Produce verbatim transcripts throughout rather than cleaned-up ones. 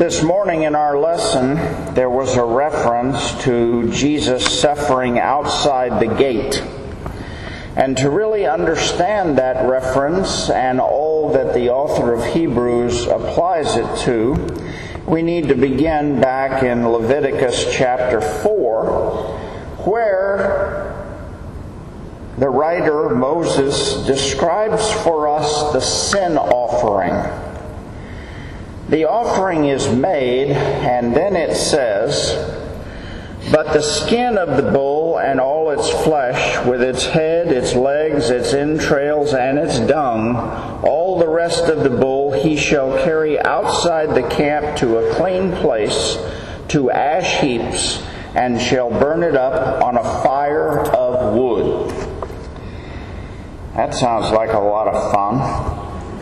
This morning in our lesson, there was a reference to Jesus suffering outside the gate. And to really understand that reference and all that the author of Hebrews applies it to, we need to begin back in Leviticus chapter four, where the writer Moses describes for us the sin offering. The offering is made, and then it says, "But the skin of the bull and all its flesh, with its head, its legs, its entrails, and its dung, all the rest of the bull he shall carry outside the camp to a clean place, to ash heaps, and shall burn it up on a fire of wood." That sounds like a lot of fun.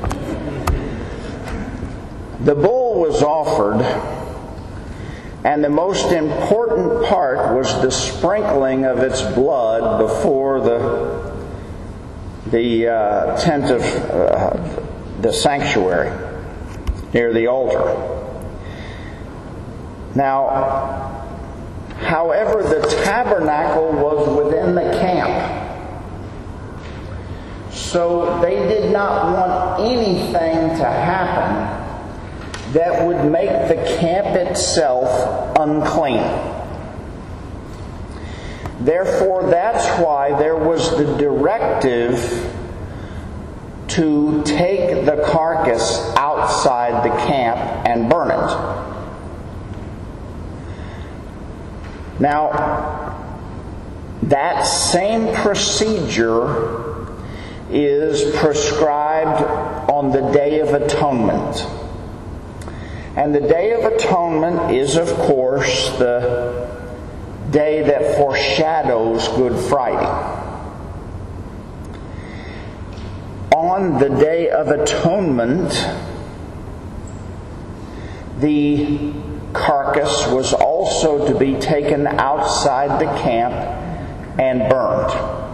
The bull was offered, and the most important part was the sprinkling of its blood before the the uh, tent of uh, the sanctuary, near the altar. Now, however, the tabernacle was within the camp, so they did not want anything to happen that would make the camp itself unclean. Therefore, that's why there was the directive to take the carcass outside the camp and burn it. Now, that same procedure is prescribed on the Day of Atonement. And the Day of Atonement is, of course, the day that foreshadows Good Friday. On the Day of Atonement, the carcass was also to be taken outside the camp and burned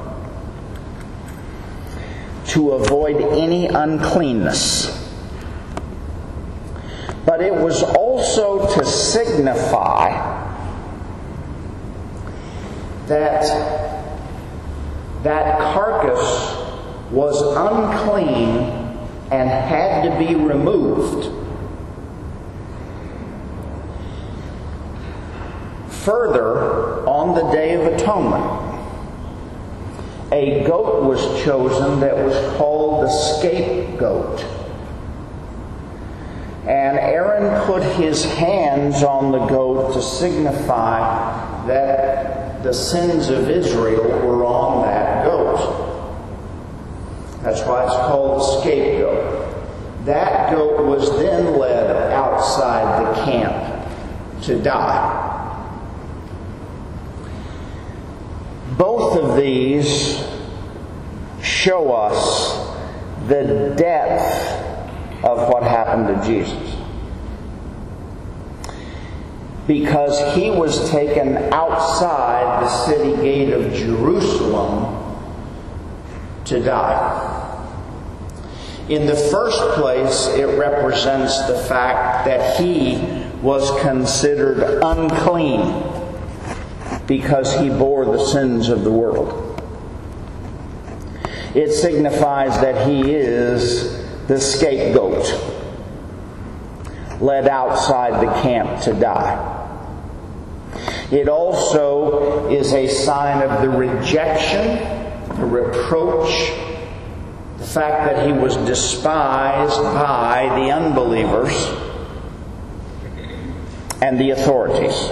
to avoid any uncleanness. But it was also to signify that that carcass was unclean and had to be removed. Further, on the Day of Atonement, a goat was chosen that was called the scapegoat. And Aaron put his hands on the goat to signify that the sins of Israel were on that goat. That's why it's called the scapegoat. That goat was then led outside the camp to die. Both of these show us the depth of what happened to Jesus. Because he was taken outside the city gate of Jerusalem to die. In the first place, it represents the fact that he was considered unclean because he bore the sins of the world. It signifies that he is the scapegoat, led outside the camp to die. It also is a sign of the rejection, the reproach, the fact that he was despised by the unbelievers and the authorities.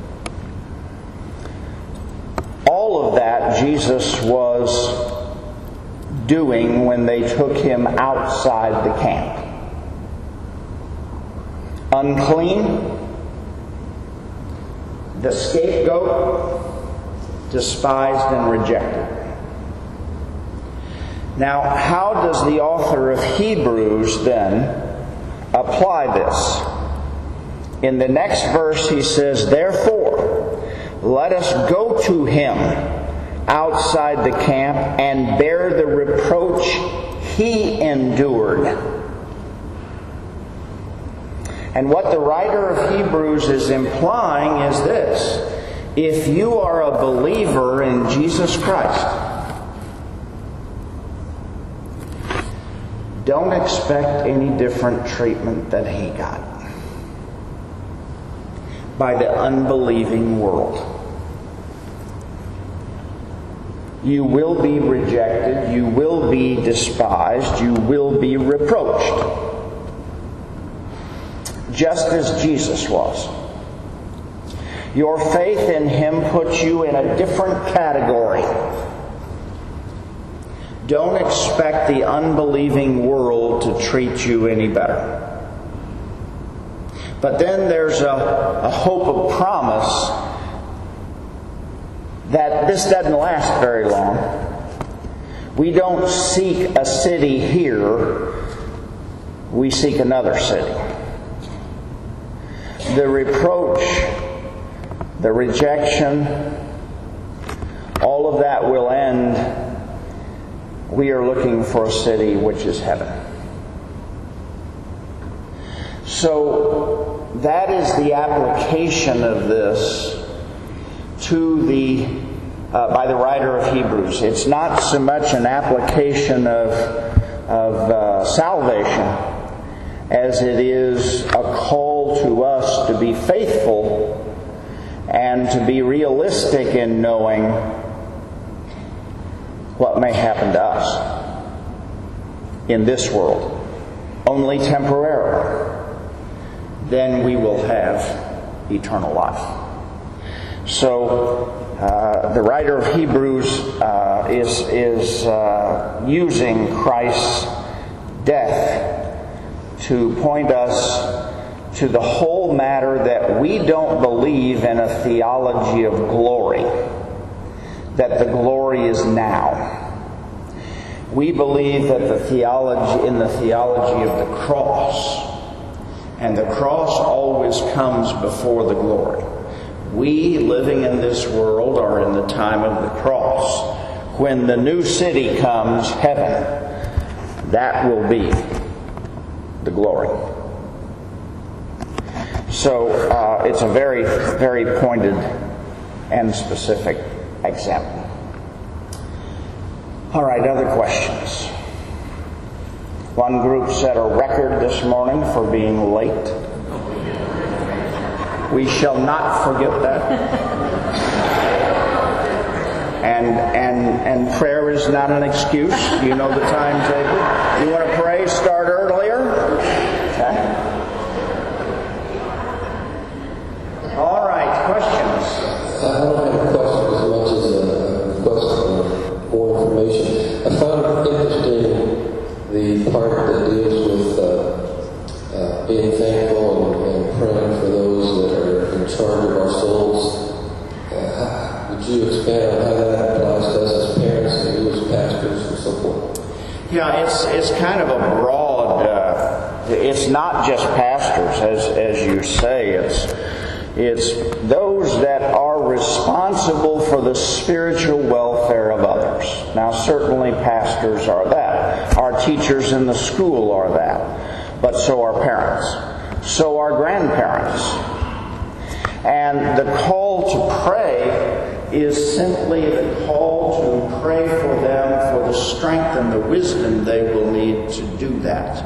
All of that Jesus was doing when they took him outside the camp. Unclean, the scapegoat, despised and rejected. Now, how does the author of Hebrews then apply this? In the next verse he says, "Therefore, let us go to him outside the camp and bear the reproach he endured." And what the writer of Hebrews is implying is this: if you are a believer in Jesus Christ, don't expect any different treatment than He got by the unbelieving world. You will be rejected, you will be despised, you will be reproached, just as Jesus was. Your faith in Him puts you in a different category. Don't expect the unbelieving world to treat you any better. But then there's a, a hope of promise that this doesn't last very long. We don't seek a city here, we seek another city. The reproach, the rejection, all of that will end. We are looking for a city which is heaven. So that is the application of this to the uh, by the writer of Hebrews. It's not so much an application of of uh, salvation as it is a call to us to be faithful and to be realistic in knowing what may happen to us in this world, only temporarily. Then we will have eternal life. So uh, the writer of Hebrews uh, is is uh, using Christ's death to point us to the whole matter that we don't believe in a theology of glory, that the glory is now. We believe that the theology in the theology of the cross, and the cross always comes before the glory. We, living in this world, are in the time of the cross. When the new city comes, heaven, that will be the glory. So uh, it's a very, very pointed and specific example. All right, other questions? One group set a record this morning for being late. We shall not forget that. And and and prayer is not an excuse. You know the timetable. You want to pray? Start earlier. Okay. All right. Questions? I don't have a question as much as a request for more information. I found it interesting the part that deals with uh, uh, being thankful and, and praying for those that are in charge of our souls. Uh, would you expand on how that applies to us as parents and you as pastors and so forth? Yeah, it's it's kind of a broad. Uh, it's not just pastors, as as you say. It's it's those that are responsible for the spiritual welfare of others. Now, certainly pastors are that. Our teachers in the school are that. But so are parents. So are grandparents. And the call to pray is simply the call to pray for them for the strength and the wisdom they will need to do that.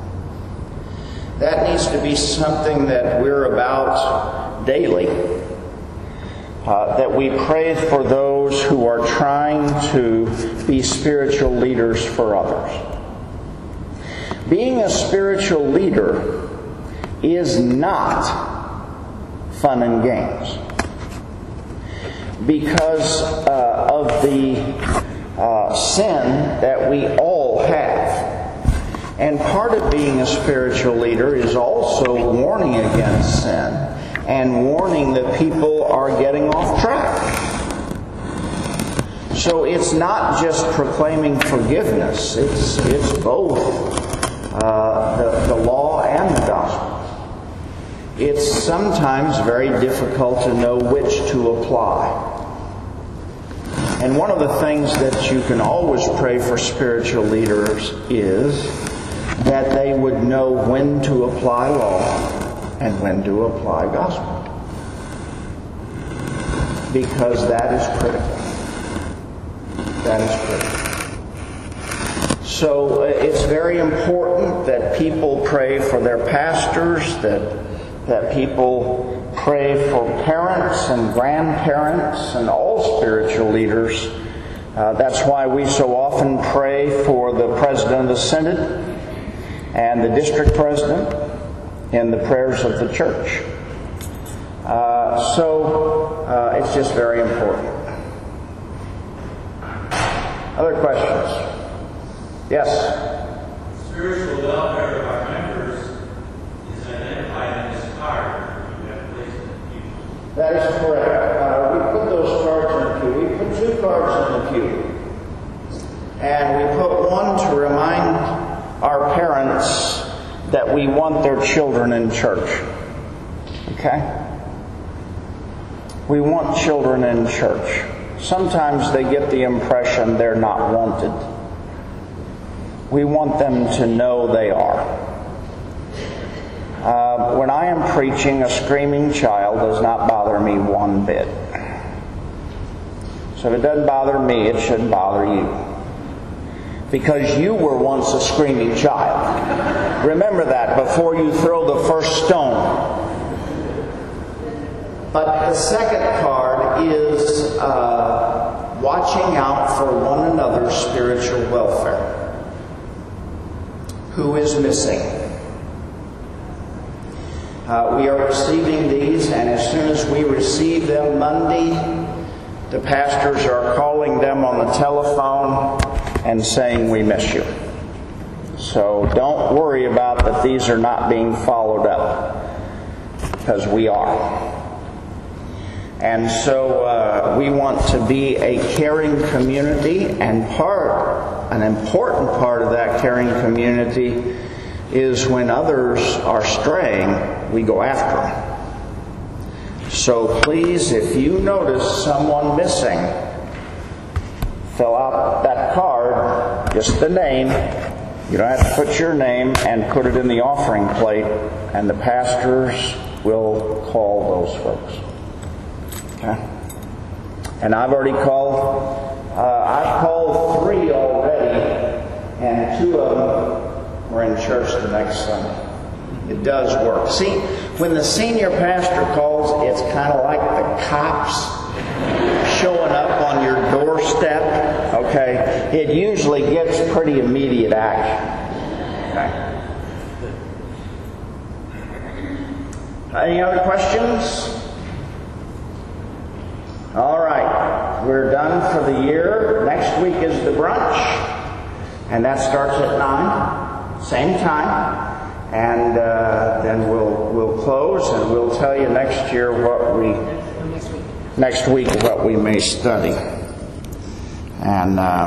That needs to be something that we're about daily. Uh, that we pray for those who are trying to be spiritual leaders for others. Being a spiritual leader is not fun and games, because uh, of the uh, sin that we all have. And part of being a spiritual leader is also warning against sin and warning that people are getting off track. So it's not just proclaiming forgiveness, it's, it's both uh, the, the law and the gospel. It's sometimes very difficult to know which to apply. And one of the things that you can always pray for spiritual leaders is that they would know when to apply law and when to apply gospel. Because that is critical. That is critical. So it's very important that people pray for their pastors, that that people pray for parents and grandparents and all spiritual leaders. Uh, that's why we so often pray for the President of the Synod and the district president in the prayers of the church. Uh, so uh, it's just very important. Other questions? Yes? Spiritual welfare of our members is identified in this card you have placed in the pew. That is correct. Uh, we put those cards in the pew. We put two cards in the pew. And we put one to remind our parents that we want their children in church. Okay? We want children in church. Sometimes they get the impression they're not wanted. We want them to know they are. Uh, when I am preaching, a screaming child does not bother me one bit. So if it doesn't bother me, it shouldn't bother you. Because you were once a screaming child. Remember that before you throw the first stone. But the second card is uh, watching out for one another's spiritual welfare. Who is missing? Uh, we are receiving these, and as soon as we receive them Monday, the pastors are calling them on the telephone and saying, we miss you. So don't worry about that these are not being followed up, because we are. And so uh, we want to be a caring community, and part, an important part of that caring community is when others are straying, we go after them. So please, if you notice someone missing, fill out that card, just the name. You don't have to put your name, and put it in the offering plate, and the pastors will call those folks. Okay? And I've already called, uh, I've called three already, and two of them were in church the next Sunday. It does work. See, when the senior pastor calls, it's kind of like the cops showing up on your doorstep. Okay? It usually gets pretty immediate action. Okay? Any other questions? All right, we're done for the year. Next week is the brunch, and that starts at nine, same time, and uh, then we'll we'll close, and we'll tell you next year what we next week next week what we may study, and. Uh,